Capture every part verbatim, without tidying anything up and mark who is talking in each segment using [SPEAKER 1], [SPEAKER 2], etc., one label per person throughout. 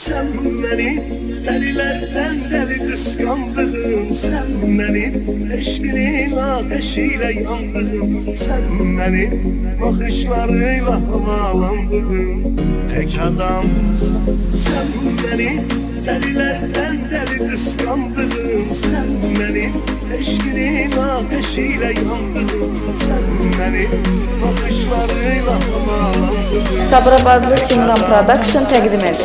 [SPEAKER 1] Sen beni delilerden deli kıskandığın, sen benim eşkinin ateşiyle yandığın, sen benim bakışlarıyla bağlandığın tek adamsın. Sen beni delilerden deli kıskandığın, sen benim eşkinin ateşiyle yandığın, sen benim bakışlarıyla bağlandığın.
[SPEAKER 2] Sabirabadlı Simran Production təqdim edir.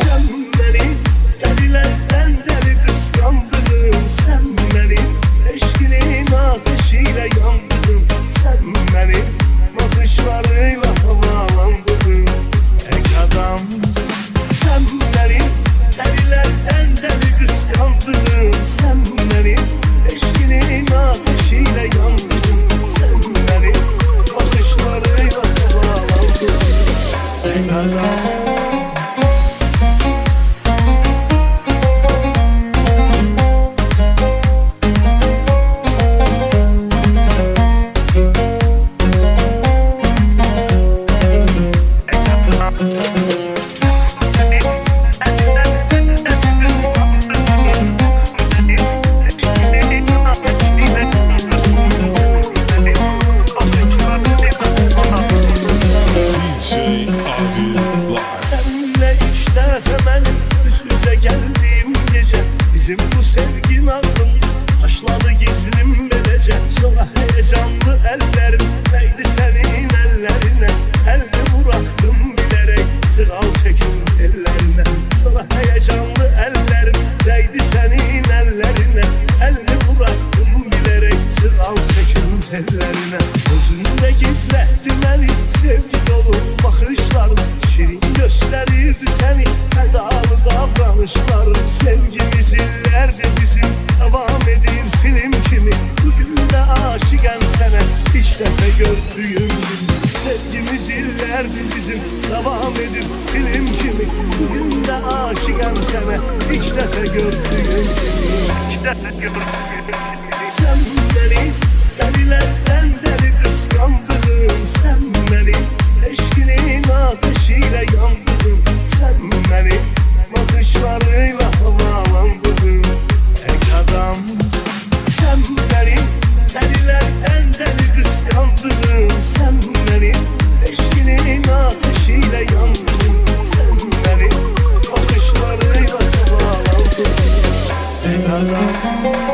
[SPEAKER 1] Bizim bu sevgin aklımız taşladı gizlim belece. Sonra heyecanlı ellerim değdi senin ellerine. Elini bıraktım bilerek sıral çekim ellerine. Sonra heyecanlı ellerim değdi senin ellerine. Elini bıraktım bilerek sıral çekim ellerine. Gözünde gizletti beni sevgi dolu bakışların. Şirin gösterirdi seni fedalı davranışların. Sevgimiz illerdir bizim, devam edir film kimi. Bugün de aşıkım sana hiç defa gördüğüm gibi. Sevgimiz illerdir bizim, devam edir film kimi. Bugün de aşıkım sana hiç defa gördüğüm gibi. Hiç defa gördüğüm gibi. Sen beni delilerden deli kıskandığın, sen beni eşkinin ateşiyle yandığın, sen beni bakışlarıyla bağlandığın tek adamsın. Sen beni delilerden deli kıskandığın, sen beni eşkinin ateşiyle yandığın, sen beni bakışlarıyla bağlandığın tek adamsın.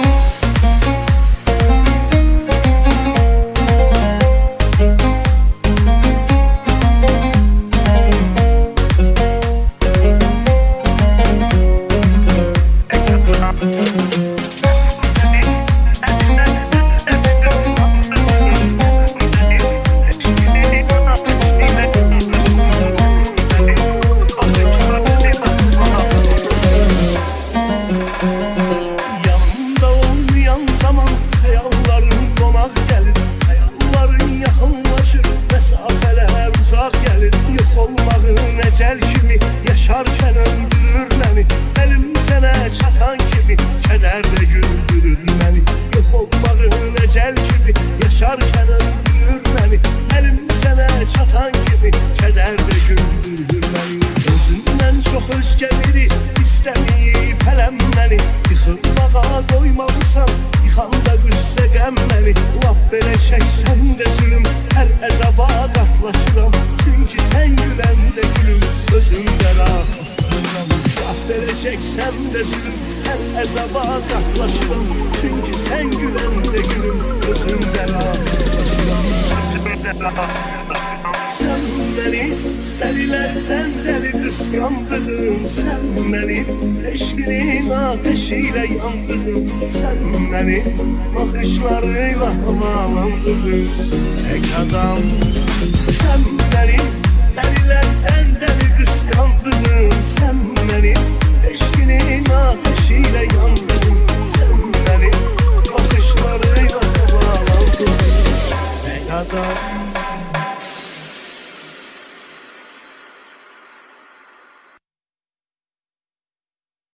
[SPEAKER 1] Ecel kimi yaşarken öldürür beni. Elim sana çatan kimi kederde güldürür beni. Yok olmağın ecel kimi yaşarken öldürür beni. Elim sana çatan kimi kederde güldürür beni. Özünden çok özge biri istemeyip elem beni. Yıkılmağa koymalısan yıkanda güsse gəm beni. Lap belə çəksəm də zulüm hər əzaba qatlaşıram. Çünkü sen gülen de gülüm özümde rahatlaşıram. Laf vereceksem de zulüm her ezaba katlaşıram. Çünkü sen gülen de gülüm özümde rahatlaşıram. Sen beni delilerden deli kıskandığın, sen benim eşkinin ateşiyle yandığın, sen beni bakışlarıyla bağlandığın tek adamsın. Sen benim delilerden deli kıskandığın, sen benim eşkinin ateşiyle yandığın,